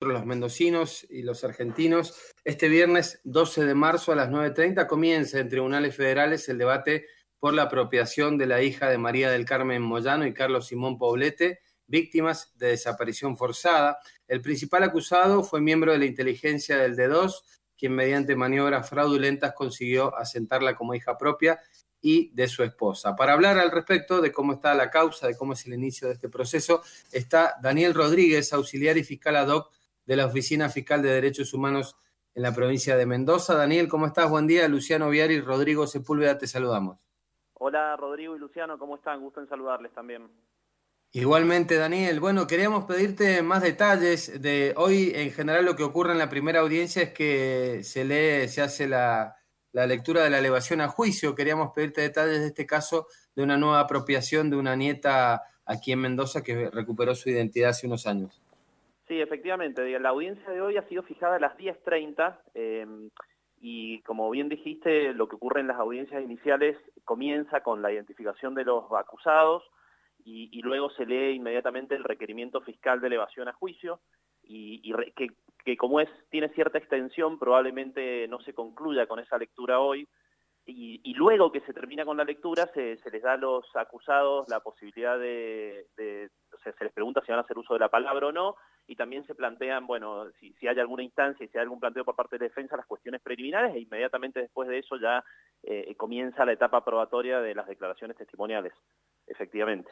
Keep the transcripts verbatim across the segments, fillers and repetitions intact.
los mendocinos y los argentinos. Este viernes doce de marzo a las nueve treinta comienza en tribunales federales el debate por la apropiación de la hija de María del Carmen Moyano y Carlos Simón Poblete, víctimas de desaparición forzada. El principal acusado fue miembro de la inteligencia del D dos, quien mediante maniobras fraudulentas consiguió asentarla como hija propia y de su esposa. Para hablar al respecto de cómo está la causa, de cómo es el inicio de este proceso, está Daniel Rodríguez, auxiliar y fiscal ad hoc de la Oficina Fiscal de Derechos Humanos en la provincia de Mendoza. Daniel, ¿cómo estás? Buen día. Luciano Viari y Rodrigo Sepúlveda, te saludamos. Hola Rodrigo y Luciano, ¿cómo están? Gusto en saludarles también. Igualmente, Daniel. Bueno, queríamos pedirte más detalles de hoy. En general lo que ocurre en la primera audiencia es que se lee, se hace la, la lectura de la elevación a juicio. Queríamos pedirte detalles de este caso de una nueva apropiación de una nieta aquí en Mendoza que recuperó su identidad hace unos años. Sí, efectivamente. La audiencia de hoy ha sido fijada a las diez treinta eh, y como bien dijiste, lo que ocurre en las audiencias iniciales comienza con la identificación de los acusados y, y luego se lee inmediatamente el requerimiento fiscal de elevación a juicio y, y re, que, que como es tiene cierta extensión probablemente no se concluya con esa lectura hoy. Y, y luego que se termina con la lectura, se, se les da a los acusados la posibilidad de, de o sea, se les pregunta si van a hacer uso de la palabra o no, y también se plantean, bueno, si, si hay alguna instancia y si hay algún planteo por parte de defensa, las cuestiones preliminares, e inmediatamente después de eso ya eh, comienza la etapa probatoria de las declaraciones testimoniales, efectivamente.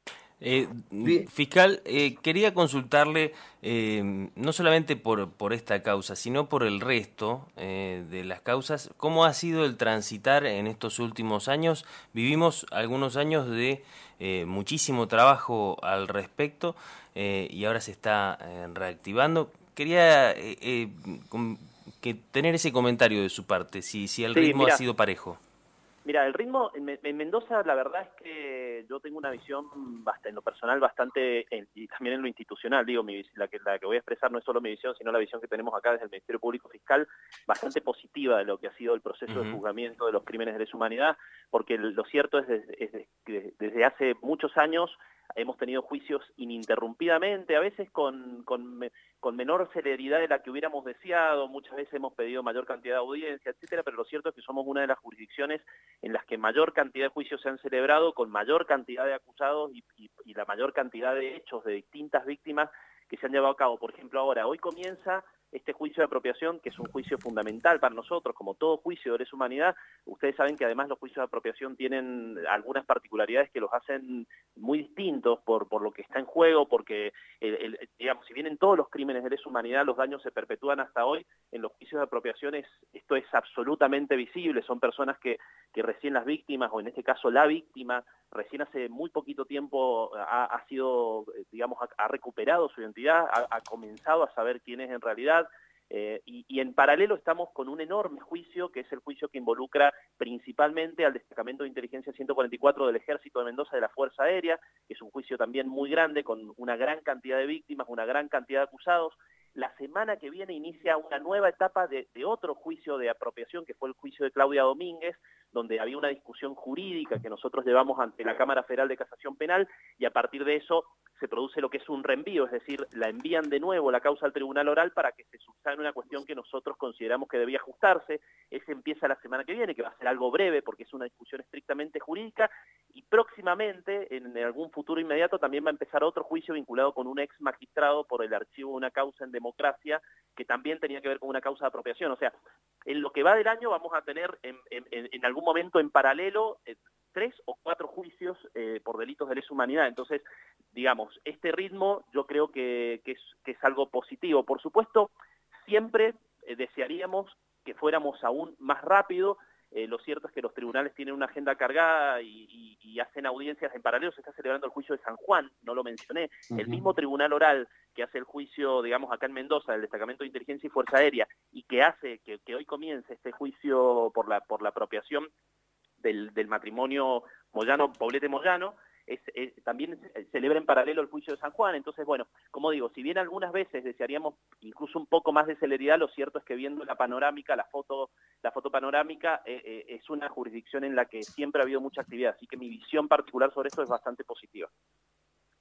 Eh, fiscal, eh, quería consultarle eh, no solamente por, por esta causa, sino por el resto eh, de las causas. ¿Cómo ha sido el transitar en estos últimos años? Vivimos algunos años de eh, muchísimo trabajo al respecto eh, y ahora se está eh, reactivando. Quería eh, eh, com- que tener ese comentario de su parte, si, si el Sí, ritmo mira. ha sido parejo. Mira, el ritmo en, en Mendoza, la verdad es que yo tengo una visión bastante, en lo personal bastante, en, y también en lo institucional, digo, mi, la, que, la que voy a expresar no es solo mi visión, sino la visión que tenemos acá desde el Ministerio Público Fiscal, bastante positiva de lo que ha sido el proceso uh-huh. de juzgamiento de los crímenes de lesa humanidad, porque lo cierto es, desde, es que desde hace muchos años hemos tenido juicios ininterrumpidamente, a veces con, con, con menor celeridad de la que hubiéramos deseado, muchas veces hemos pedido mayor cantidad de audiencia, etcétera, pero lo cierto es que somos una de las jurisdicciones en las que mayor cantidad de juicios se han celebrado, con mayor cantidad de acusados y, y, y la mayor cantidad de hechos de distintas víctimas que se han llevado a cabo. Por ejemplo, ahora, hoy comienza este juicio de apropiación, que es un juicio fundamental para nosotros, como todo juicio de lesa humanidad. Ustedes saben que además los juicios de apropiación tienen algunas particularidades que los hacen muy distintos por, por lo que está en juego, porque, el, el, digamos, si bien en todos los crímenes de lesa humanidad los daños se perpetúan hasta hoy, en los juicios de apropiación es, esto es absolutamente visible. Son personas que, que recién las víctimas, o en este caso la víctima, recién hace muy poquito tiempo ha, ha sido, digamos, ha, ha recuperado su identidad, ha, ha comenzado a saber quién es en realidad. Eh, y, y en paralelo estamos con un enorme juicio, que es el juicio que involucra principalmente al Destacamento de Inteligencia ciento cuarenta y cuatro del Ejército de Mendoza de la Fuerza Aérea, que es un juicio también muy grande, con una gran cantidad de víctimas, una gran cantidad de acusados. La semana que viene inicia una nueva etapa de, de otro juicio de apropiación, que fue el juicio de Claudia Domínguez, donde había una discusión jurídica que nosotros llevamos ante la Cámara Federal de Casación Penal, y a partir de eso se produce lo que es un reenvío, es decir, la envían de nuevo la causa al tribunal oral para que se subsane una cuestión que nosotros consideramos que debía ajustarse. Ese empieza la semana que viene, que va a ser algo breve porque es una discusión estrictamente jurídica, y próximamente, en algún futuro inmediato, también va a empezar otro juicio vinculado con un ex magistrado por el archivo de una causa en democracia, que también tenía que ver con una causa de apropiación. O sea, en lo que va del año vamos a tener en, en, en algún momento en paralelo eh, tres o cuatro juicios eh, por delitos de lesa humanidad. Entonces, digamos, este ritmo yo creo que, que, es, que es algo positivo. Por supuesto, siempre eh, desearíamos que fuéramos aún más rápido. Eh, lo cierto es que los tribunales tienen una agenda cargada y, y, y hacen audiencias en paralelo. Se está celebrando el juicio de San Juan, no lo mencioné. Uh-huh. El mismo tribunal oral que hace el juicio, digamos, acá en Mendoza, del Destacamento de Inteligencia y Fuerza Aérea, y que hace que, que hoy comience este juicio por la, por la apropiación del, del matrimonio Moyano-Poblete-Moyano, Es, es, también celebra en paralelo el juicio de San Juan. Entonces, bueno, como digo, si bien algunas veces desearíamos incluso un poco más de celeridad, lo cierto es que viendo la panorámica, la foto, la foto panorámica, eh, eh, es una jurisdicción en la que siempre ha habido mucha actividad, así que mi visión particular sobre esto es bastante positiva.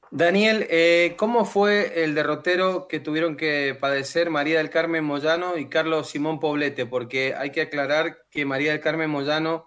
Daniel, eh, ¿cómo fue el derrotero que tuvieron que padecer María del Carmen Moyano y Carlos Simón Poblete? Porque hay que aclarar que María del Carmen Moyano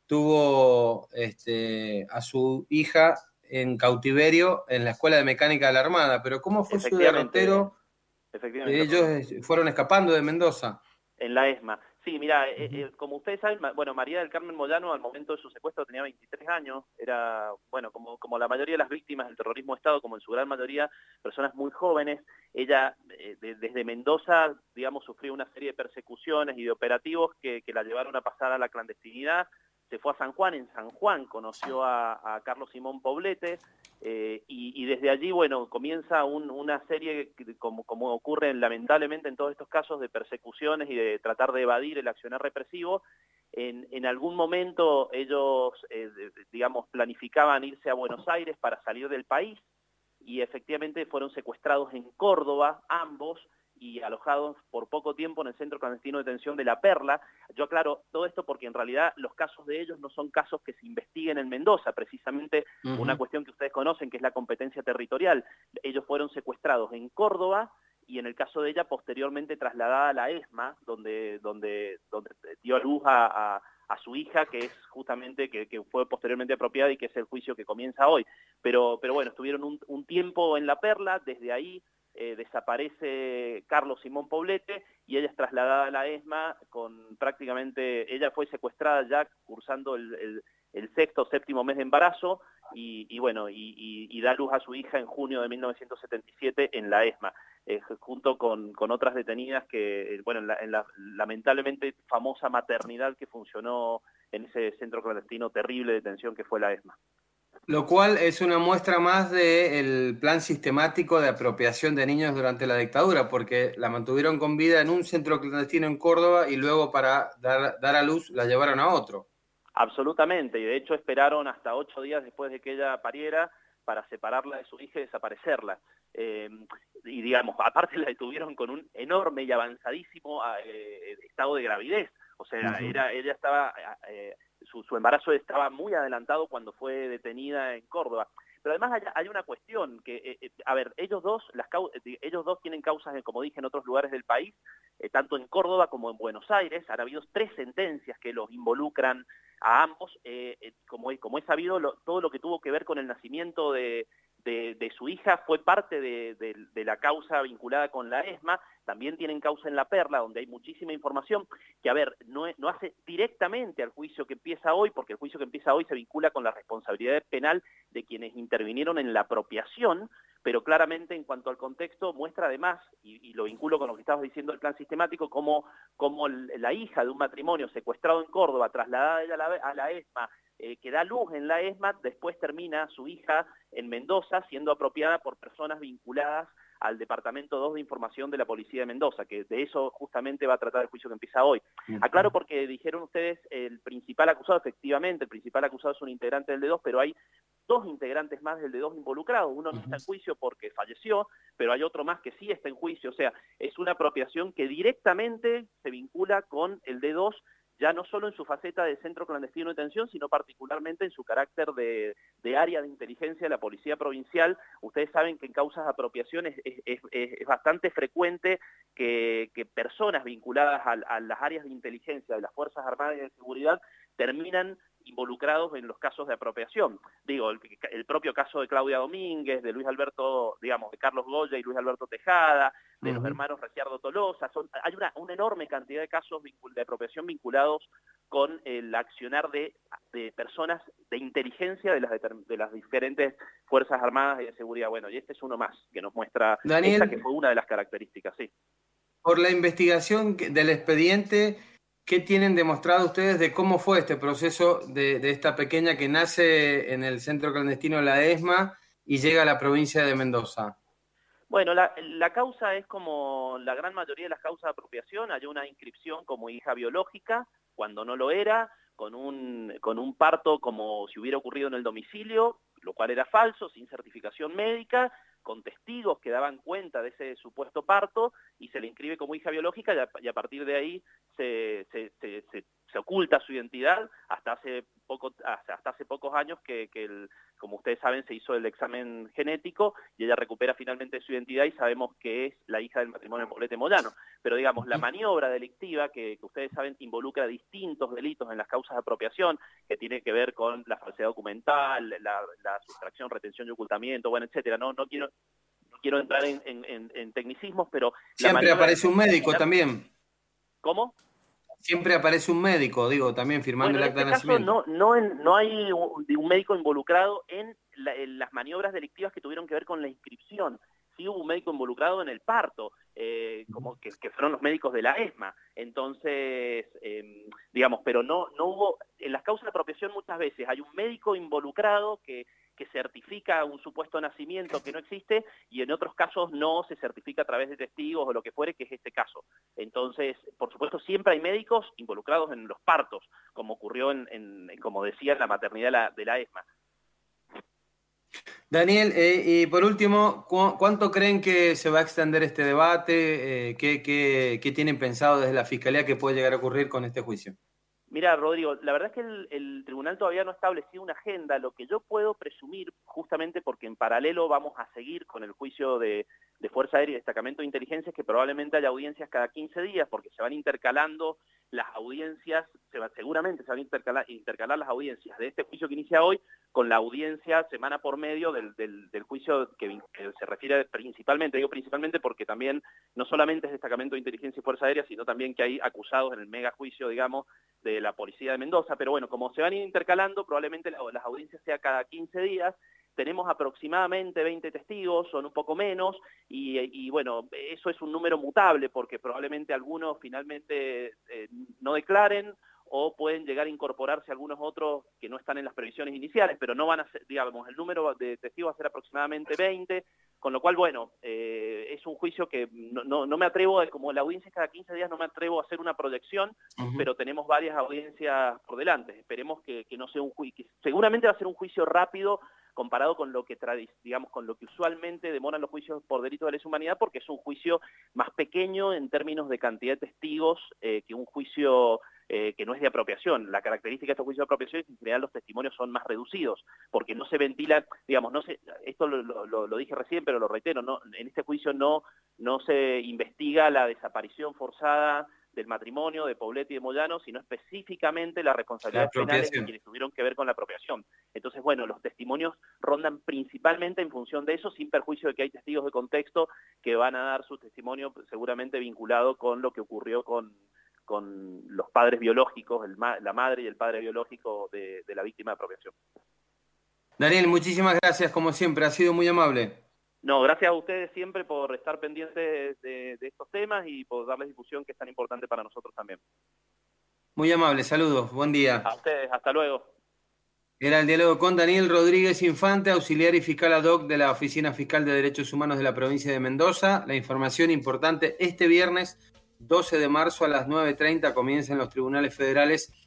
tuvo este, a su hija en cautiverio en la Escuela de Mecánica de la Armada, pero ¿cómo fue su Efectivamente, derrotero? efectivamente, Ellos Rodolfo. fueron escapando de Mendoza. En la ESMA. Sí, mira, eh, Uh-huh. eh, como ustedes saben, bueno, María del Carmen Moyano al momento de su secuestro tenía veintitrés años, era, bueno, como, como la mayoría de las víctimas del terrorismo de Estado, como en su gran mayoría, personas muy jóvenes. Ella, eh, de, desde Mendoza, digamos, sufrió una serie de persecuciones y de operativos que, que la llevaron a pasar a la clandestinidad. Se fue a San Juan, en San Juan conoció a, a Carlos Simón Poblete, eh, y, y desde allí, bueno, comienza un, una serie, como, como ocurre lamentablemente en todos estos casos, de persecuciones y de tratar de evadir el accionar represivo. En, en algún momento ellos, eh, digamos, planificaban irse a Buenos Aires para salir del país, y efectivamente fueron secuestrados en Córdoba, ambos, y alojados por poco tiempo en el Centro Clandestino de Detención de La Perla. Yo aclaro todo esto porque en realidad los casos de ellos no son casos que se investiguen en Mendoza, precisamente uh-huh. Una cuestión que ustedes conocen, que es la competencia territorial. Ellos fueron secuestrados en Córdoba, y en el caso de ella, posteriormente trasladada a la ESMA, donde, donde, donde dio a luz a, a, a su hija, que es justamente, que, que fue posteriormente apropiada y que es el juicio que comienza hoy. Pero, pero bueno, estuvieron un, un tiempo en La Perla, desde ahí Eh, desaparece Carlos Simón Poblete y ella es trasladada a la ESMA con prácticamente, ella fue secuestrada ya cursando el, el, el sexto o séptimo mes de embarazo y, y bueno, y, y, y da luz a su hija en junio de mil novecientos setenta y siete en la ESMA, eh, junto con, con otras detenidas que, bueno, en la, en la lamentablemente famosa maternidad que funcionó en ese centro clandestino terrible de detención que fue la ESMA. Lo cual es una muestra más del plan sistemático de apropiación de niños durante la dictadura, porque la mantuvieron con vida en un centro clandestino en Córdoba y luego para dar, dar a luz la llevaron a otro. Absolutamente, y de hecho esperaron hasta ocho días después de que ella pariera para separarla de su hija y desaparecerla. Eh, y digamos, aparte la detuvieron con un enorme y avanzadísimo eh, estado de gravidez. O sea, uh-huh. era, ella estaba, eh, su, su embarazo estaba muy adelantado cuando fue detenida en Córdoba. Pero además hay, hay una cuestión, que, eh, a ver, ellos dos, las, ellos dos tienen causas, como dije, en otros lugares del país, eh, tanto en Córdoba como en Buenos Aires. Han habido tres sentencias que los involucran a ambos, eh, eh, como, como he sabido, lo, todo lo que tuvo que ver con el nacimiento de, de, de su hija fue parte de, de, de la causa vinculada con la ESMA. También tienen causa en La Perla, donde hay muchísima información que, a ver, no, no hace directamente al juicio que empieza hoy, porque el juicio que empieza hoy se vincula con la responsabilidad penal de quienes intervinieron en la apropiación, pero claramente en cuanto al contexto muestra además, y, y lo vinculo con lo que estabas diciendo del plan sistemático, como, como la hija de un matrimonio secuestrado en Córdoba, trasladada a la, a la ESMA, eh, que da luz en la ESMA, después termina su hija en Mendoza siendo apropiada por personas vinculadas al Departamento dos de Información de la Policía de Mendoza, que de eso justamente va a tratar el juicio que empieza hoy. Uh-huh. Aclaro porque dijeron ustedes el principal acusado, efectivamente, el principal acusado es un integrante del D dos, pero hay dos integrantes más del D dos involucrados. Uno no está en juicio porque falleció, pero hay otro más que sí está en juicio. O sea, es una apropiación que directamente se vincula con el D dos, ya no solo en su faceta de centro clandestino de detención, sino particularmente en su carácter de, de área de inteligencia de la Policía Provincial. Ustedes saben que en causas de apropiación es, es, es, es bastante frecuente que, que personas vinculadas a, a las áreas de inteligencia de las Fuerzas Armadas y de Seguridad terminan involucrados en los casos de apropiación. Digo, el, el propio caso de Claudia Domínguez, de Luis Alberto, digamos, de Carlos Goya y Luis Alberto Tejada, de uh-huh. los hermanos Reciardo Tolosa, son, hay una, una enorme cantidad de casos de apropiación vinculados con el accionar de, de personas de inteligencia de las, de las diferentes Fuerzas Armadas y de Seguridad. Bueno, y este es uno más que nos muestra Daniel, esta que fue una de las características, sí. Por la investigación del expediente, ¿qué tienen demostrado ustedes de cómo fue este proceso de, de esta pequeña que nace en el centro clandestino de la ESMA y llega a la provincia de Mendoza? Bueno, la, la causa es como la gran mayoría de las causas de apropiación. Hay una inscripción como hija biológica, cuando no lo era, con un, con un parto como si hubiera ocurrido en el domicilio, lo cual era falso, sin certificación médica, con testigos que daban cuenta de ese supuesto parto, y se le inscribe como hija biológica, y a, y a partir de ahí se, se, se, se, se oculta su identidad hasta hace, poco, hasta hace pocos años que, que, el, como ustedes saben, se hizo el examen genético y ella recupera finalmente su identidad y sabemos que es la hija del matrimonio Poblete Moyano. Pero digamos, la maniobra delictiva, que, que ustedes saben involucra distintos delitos en las causas de apropiación, que tiene que ver con la falsedad documental, la, la sustracción, retención y ocultamiento, bueno, etcétera. No, no quiero, no quiero entrar en, en, en tecnicismos, pero... Siempre aparece un médico también. ¿Cómo? Siempre aparece un médico, digo, también firmando bueno, el acta de este nacimiento. Caso no, no, en, no hay un, un médico involucrado en, la, en las maniobras delictivas que tuvieron que ver con la inscripción. Sí hubo un médico involucrado en el parto, eh, como que, que fueron los médicos de la ESMA. Entonces, eh, digamos, pero no, no hubo... En las causas de apropiación muchas veces hay un médico involucrado que... que certifica un supuesto nacimiento que no existe, y en otros casos no se certifica a través de testigos o lo que fuere, que es este caso. Entonces, por supuesto, siempre hay médicos involucrados en los partos, como ocurrió, en, en como decía, en la maternidad de la, de la ESMA. Daniel, eh, y por último, ¿cu ¿cuánto creen que se va a extender este debate? Eh, ¿qué, qué, ¿Qué tienen pensado desde la Fiscalía que puede llegar a ocurrir con este juicio? Mira, Rodrigo, la verdad es que el, el tribunal todavía no ha establecido una agenda. Lo que yo puedo presumir, justamente porque en paralelo vamos a seguir con el juicio de, de Fuerza Aérea y Destacamento de Inteligencia, es que probablemente haya audiencias cada quince días, porque se van intercalando las audiencias, se va, seguramente se van a intercalar, intercalar las audiencias de este juicio que inicia hoy con la audiencia semana por medio del, del, del juicio que, que se refiere principalmente, digo principalmente porque también no solamente es Destacamento de Inteligencia y Fuerza Aérea, sino también que hay acusados en el mega juicio, digamos, de la policía de Mendoza. Pero bueno, como se van intercalando, probablemente la, las audiencias sea cada quince días. Tenemos aproximadamente veinte testigos, son un poco menos, y, y bueno, eso es un número mutable, porque probablemente algunos finalmente eh, no declaren, o pueden llegar a incorporarse algunos otros que no están en las previsiones iniciales, pero no van a ser, digamos, el número de testigos va a ser aproximadamente veinte, con lo cual, bueno, eh, es un juicio que no, no, no me atrevo, como la audiencia es cada quince días, no me atrevo a hacer una proyección, uh-huh. pero tenemos varias audiencias por delante. Esperemos que, que no sea un juicio, seguramente va a ser un juicio rápido, comparado con lo que digamos con lo que usualmente demoran los juicios por delito de lesa humanidad, porque es un juicio más pequeño en términos de cantidad de testigos eh, que un juicio eh, que no es de apropiación. La característica de estos juicios de apropiación es que en general los testimonios son más reducidos, porque no se ventila, digamos, no se, esto lo, lo, lo dije recién, pero lo reitero, no, en este juicio no, no se investiga la desaparición forzada del matrimonio de Poblete y de Moyano, sino específicamente la responsabilidad penal de quienes tuvieron que ver con la apropiación. Entonces, bueno, los testimonios rondan principalmente en función de eso, sin perjuicio de que hay testigos de contexto que van a dar su testimonio seguramente vinculado con lo que ocurrió con, con los padres biológicos, el ma la madre y el padre biológico de, de la víctima de apropiación. Daniel, muchísimas gracias, como siempre, ha sido muy amable. No, gracias a ustedes siempre por estar pendientes de, de, de estos temas y por darles difusión, que es tan importante para nosotros también. Muy amable, saludos, buen día. A ustedes, hasta luego. Era el diálogo con Daniel Rodríguez Infante, auxiliar y fiscal ad hoc de la Oficina Fiscal de Derechos Humanos de la provincia de Mendoza. La información importante, este viernes doce de marzo a las nueve treinta comienzan los tribunales federales